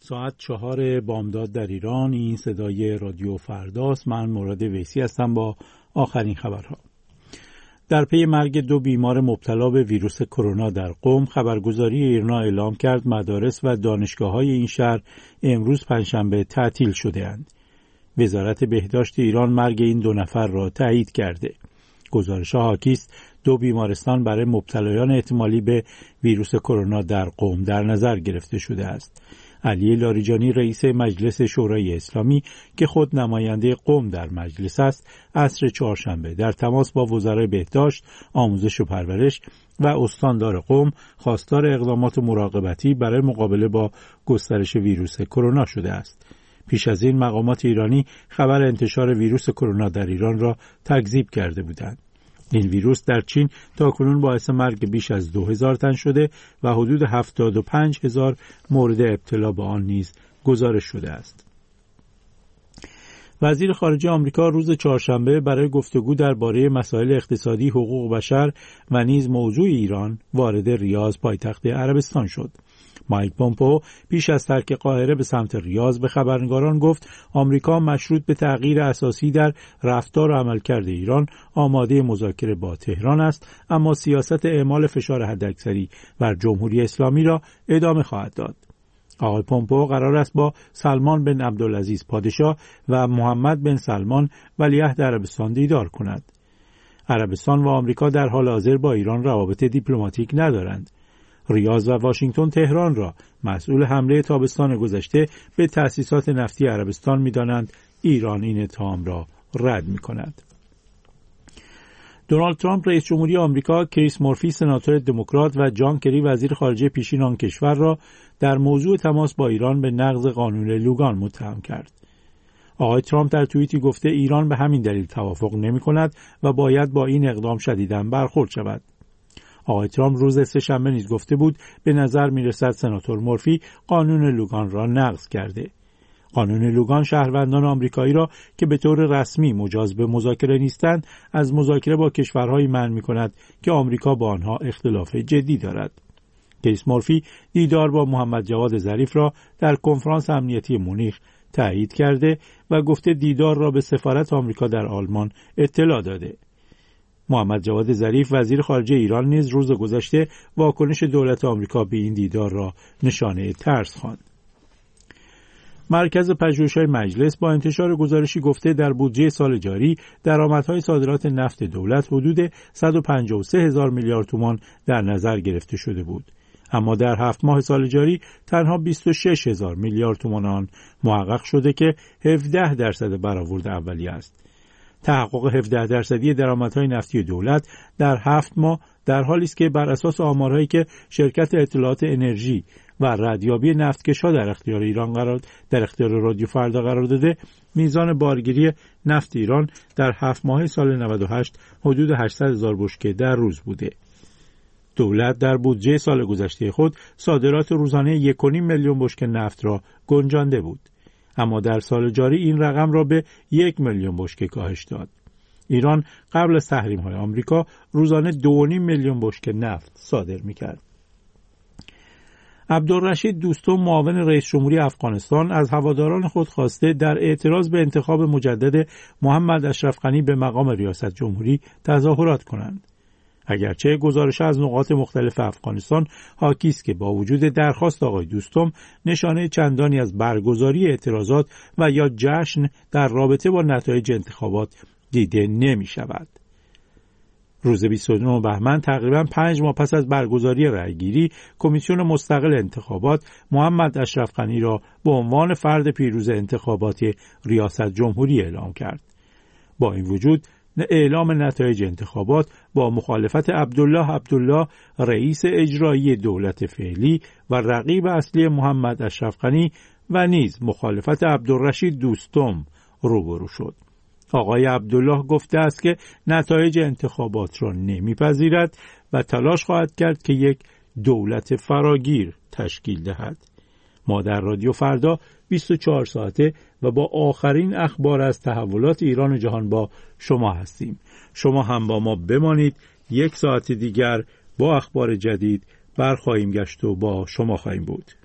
ساعت 4 بامداد در ایران. این صدای رادیو فرداست. من مراد ویسی هستم با آخرین خبرها. در پی مرگ 2 بیمار مبتلا به ویروس کرونا در قم، خبرگزاری ایرنا اعلام کرد مدارس و دانشگاه‌های این شهر امروز پنجشنبه تعطیل شده‌اند. وزارت بهداشت ایران مرگ این 2 نفر را تایید کرده. گزارش‌ها حاکی است 2 بیمارستان برای مبتلایان احتمالی به ویروس کرونا در قم در نظر گرفته شده است. علی لاریجانی رئیس مجلس شورای اسلامی که خود نماینده قم در مجلس است، عصر چهارشنبه در تماس با وزرای بهداشت، آموزش و پرورش و استاندار قم خواستار اقدامات مراقبتی برای مقابله با گسترش ویروس کرونا شده است. پیش از این مقامات ایرانی خبر انتشار ویروس کرونا در ایران را تکذیب کرده بودند. این ویروس در چین تاکنون باعث مرگ بیش از 2000 تن شده و حدود 75000 مورد ابتلا به آن نیز گزارش شده است. وزیر خارجه آمریکا روز چهارشنبه برای گفتگو درباره مسائل اقتصادی، حقوق بشر و نیز موضوع ایران وارد ریاض پایتخت عربستان شد. مایک پومپئو پیش از ترک قاهره به سمت ریاض به خبرنگاران گفت آمریکا مشروط به تغییر اساسی در رفتار و عملکرد ایران آماده مذاکره با تهران است، اما سیاست اعمال فشار حداکثری بر جمهوری اسلامی را ادامه خواهد داد. آقای پومپئو قرار است با سلمان بن عبدالعزیز پادشاه و محمد بن سلمان ولیعهد عربستان دیدار کند. عربستان و آمریکا در حال حاضر با ایران روابط دیپلماتیک ندارند. ریاض و واشنگتن تهران را مسئول حمله تابستان گذشته به تأسیسات نفتی عربستان می‌دانند. ایران این اتهام را رد می‌کند. دونالد ترامپ رئیس جمهوری آمریکا، کریس مورفی سناتور دموکرات و جان کری وزیر خارجه پیشین آن کشور را در موضوع تماس با ایران به نقض قانون لوگان متهم کرد. آقای ترامپ در توییتی گفته ایران به همین دلیل توافق نمی‌کند و باید با این اقدام شدیداً برخورد شود. آقای ترامپ روز سه‌شنبه نیز گفته بود به نظر می‌رسد سناتور مورفی قانون لوگان را نقض کرده. قانون لوگان شهروندان آمریکایی را که به طور رسمی مجاز به مذاکره نیستند از مذاکره با کشورهایی منع می‌کند که آمریکا با آنها اختلاف جدی دارد. کریس مورفی دیدار با محمد جواد ظریف را در کنفرانس امنیتی مونیخ تایید کرده و گفته دیدار را به سفارت آمریکا در آلمان اطلاع داده. محمد جواد ظریف وزیر خارجه ایران نیز روز گذشته واکنش دولت آمریکا به این دیدار را نشانه ترس خواند. مرکز پژوهش‌های مجلس با انتشار گزارشی گفته در بودجه سال جاری درآمدهای صادرات نفت دولت حدود 153,000 میلیارد تومان در نظر گرفته شده بود، اما در 7 ماه سال جاری تنها 26,000 میلیارد تومان آن محقق شده که 17% برآورد اولیه است. تحقق 17% درآمدهای نفتی دولت در 7 ماه در حالی است که بر اساس آمارهایی که شرکت اطلاعات انرژی و ردیابی نفتکش‌ها در اختیار رادیو فردا قرار داده، میزان بارگیری نفت ایران در 7 ماه سال 98 حدود 800,000 بشکه در روز بوده. دولت در بودجه سال گذشته خود صادرات روزانه 1.5 میلیون بشکه نفت را گنجانده بود، اما در سال جاری این رقم را به 1 میلیون بشکه کاهش داد. ایران قبل از تحریم‌های آمریکا روزانه 2.5 میلیون بشکه نفت صادر می‌کرد. عبدالرشید دوستم معاون رئیس جمهوری افغانستان از هواداران خود خواسته در اعتراض به انتخاب مجدد محمد اشرف غنی به مقام ریاست جمهوری تظاهرات کنند. اگرچه گزارش از نقاط مختلف افغانستان حاکی است که با وجود درخواست آقای دوستم نشانه چندانی از برگزاری اعتراضات و یا جشن در رابطه با نتایج انتخابات دیده نمی شود. روز 29 بهمن تقریباً 5 ماه پس از برگزاری رأیگیری، کمیسیون مستقل انتخابات محمد اشرف غنی را به عنوان فرد پیروز انتخابات ریاست جمهوری اعلام کرد. با این وجود اعلام نتایج انتخابات با مخالفت عبدالله رئیس اجرایی دولت فعلی و رقیب اصلی محمد اشرف غنی و نیز مخالفت عبدالرشید دوستم روبرو شد. آقای عبدالله گفته است که نتایج انتخابات را نمیپذیرد و تلاش خواهد کرد که یک دولت فراگیر تشکیل دهد. ما در رادیو فردا 24 ساعته و با آخرین اخبار از تحولات ایران و جهان با شما هستیم. شما هم با ما بمانید. 1 ساعت دیگر با اخبار جدید برخواهیم گشت و با شما خواهیم بود.